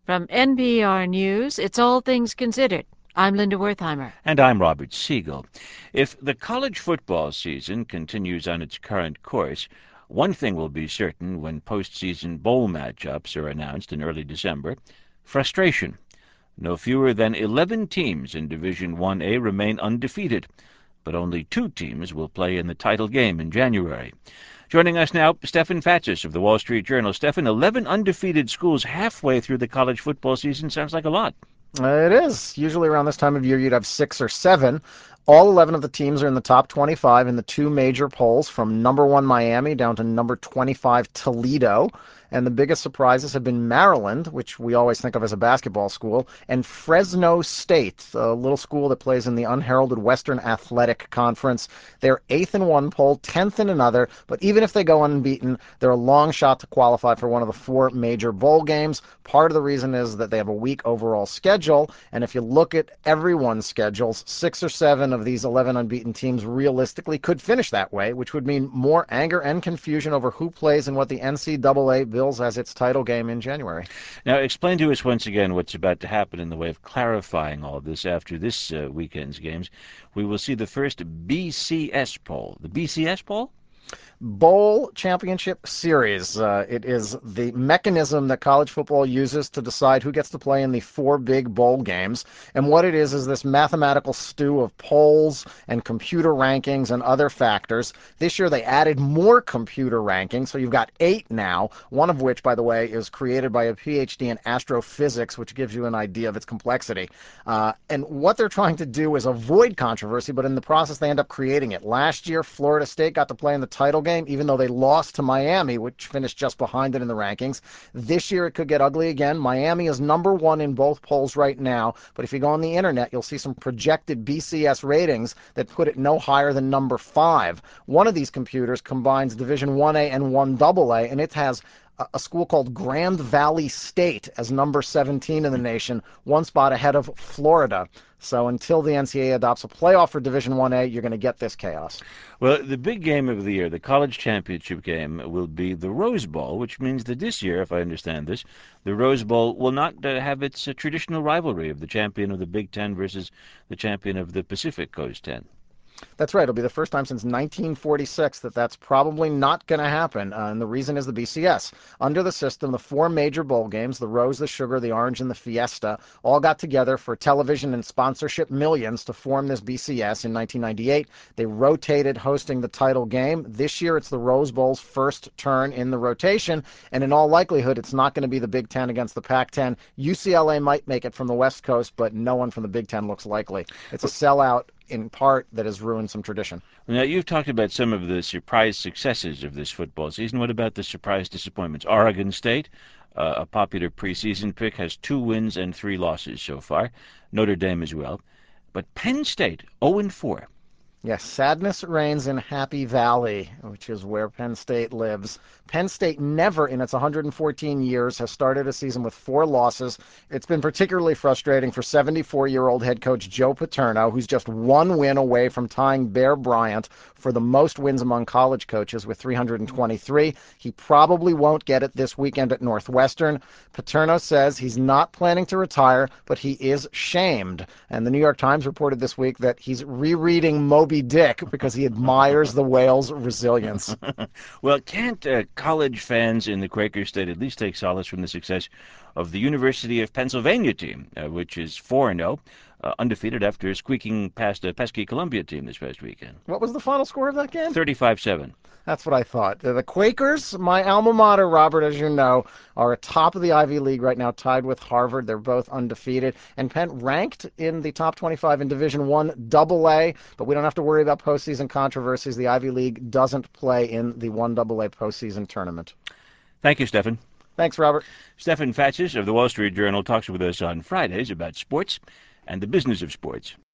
From NPR News, it's All Things Considered. I'm Linda Wertheimer. And I'm Robert Siegel. If the college football season continues on its current course, one thing will be certain when postseason bowl matchups are announced in early December: frustration. No fewer than 11 teams in Division 1A remain undefeated, but only 2 teams will play in the title game in January. Joining us now, Stefan Fatsis of the Wall Street Journal. Stefan, 11 undefeated schools halfway through the college football season sounds like a lot. It is. Usually around this time of year, you'd have 6 or 7. All 11 of the teams are in the top 25 in the 2 major polls, from number 1 Miami down to number 25 Toledo. And the biggest surprises have been Maryland, which we always think of as a basketball school, and Fresno State, a little school that plays in the unheralded Western Athletic Conference. They're 8th in one poll, 10th in another, but even if they go unbeaten, they're a long shot to qualify for one of the 4 major bowl games. Part of the reason is that they have a weak overall schedule, and if you look at everyone's schedules, 6 or 7 of these 11 unbeaten teams realistically could finish that way, which would mean more anger and confusion over who plays in what the NCAA bills as its title game in January. Now, explain to us once again what's about to happen in the way of clarifying all this after this weekend's games. We will see the first BCS poll. The BCS poll? Bowl Championship Series. It is the mechanism that college football uses to decide who gets to play in the 4 big bowl games. And what it is this mathematical stew of polls and computer rankings and other factors. This year they added more computer rankings, so you've got 8 now, one of which, by the way, is created by a PhD in astrophysics, which gives you an idea of its complexity. And what they're trying to do is avoid controversy, but in the process they end up creating it. Last year, Florida State got to play in the title game, even though they lost to Miami, which finished just behind it in the rankings. This year it could get ugly again. Miami is number 1 in both polls right now, but if you go on the internet, you'll see some projected BCS ratings that put it no higher than number 5. One of these computers combines Division 1A and 1AA, and it has a school called Grand Valley State as number 17 in the nation, 1 spot ahead of Florida. So until the NCAA adopts a playoff for Division 1A, you're going to get this chaos. Well, the big game of the year, the college championship game, will be the Rose Bowl, which means that this year, if I understand this, the Rose Bowl will not have its traditional rivalry of the champion of the Big Ten versus the champion of the Pacific Coast 10. That's right. It'll be the first time since 1946 that's probably not going to happen. And the reason is the BCS. Under the system, the 4 major bowl games, the Rose, the Sugar, the Orange, and the Fiesta, all got together for television and sponsorship millions to form this BCS in 1998. They rotated hosting the title game. This year, it's the Rose Bowl's first turn in the rotation. And in all likelihood, it's not going to be the Big Ten against the Pac-10. UCLA might make it from the West Coast, but no one from the Big Ten looks likely. It's a sellout in part that has ruined some tradition. Now, you've talked about some of the surprise successes of this football season. What about the surprise disappointments? Oregon State, a popular preseason pick, has 2 wins and 3 losses so far. Notre Dame as well. But Penn State, 0-4. Yes, sadness reigns in Happy Valley, which is where Penn State lives. Penn State never in its 114 years has started a season with 4 losses. It's been particularly frustrating for 74-year-old head coach Joe Paterno, who's just 1 win away from tying Bear Bryant for the most wins among college coaches with 323. He probably won't get it this weekend at Northwestern. Paterno says he's not planning to retire, but he is shamed. And the New York Times reported this week that he's rereading Moby Dick because he admires the whale's resilience. Well, can't college fans in the Quaker State at least take solace from the success of the University of Pennsylvania team, which is 4-0, undefeated after squeaking past a pesky Columbia team this past weekend? What was the final score of that game? 35-7. That's what I thought. The Quakers, my alma mater, Robert, as you know, are atop of the Ivy League right now, tied with Harvard. They're both undefeated. And Penn ranked in the top 25 in Division I AA, but we don't have to worry about postseason controversies. The Ivy League doesn't play in the 1AA postseason tournament. Thank you, Stefan. Thanks, Robert. Stefan Fatsis of the Wall Street Journal talks with us on Fridays about sports and the business of sports.